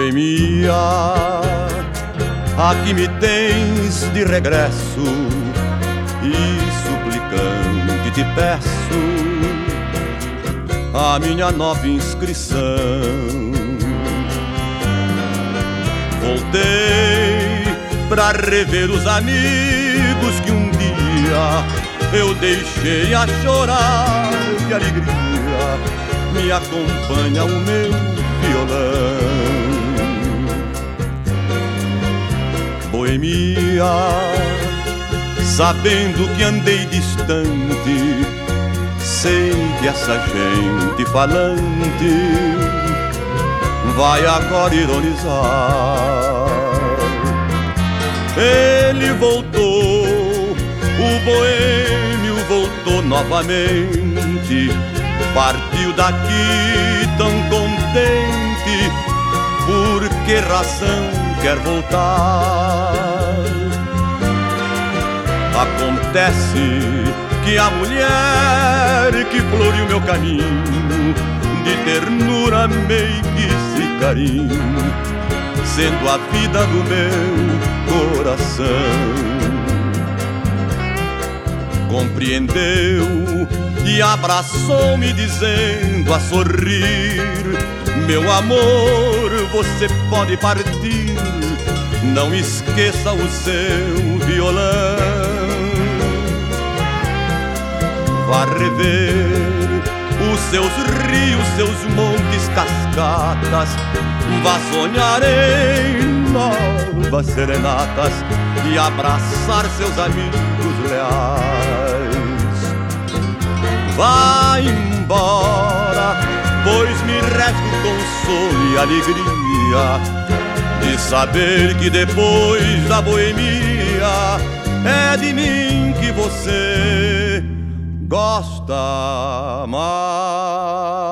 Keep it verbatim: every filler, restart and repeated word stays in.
Boemia, aqui me tens de regresso e suplicante te peço a minha nova inscrição. Voltei pra rever os amigos que um dia eu deixei a chorar de alegria. Me acompanha o meu violão. Boemia, sabendo que andei distante, sei que essa gente falante vai agora ironizar. Ele voltou, o boêmio voltou novamente, partiu daqui tão contente. Por que razão quer voltar? Acontece que a mulher que floriu meu caminho de ternura, meiguice e carinho, sendo a vida do meu coração, compreendeu e abraçou-me dizendo a sorrir: meu amor, você pode partir, não esqueça o seu violão. Vá rever os seus rios, seus montes, cascatas, vá sonhar em novas serenatas e abraçar seus amigos leais. Vá embora, pois me resta o consolo e alegria de saber que depois da boemia é de mim que você gosta mais.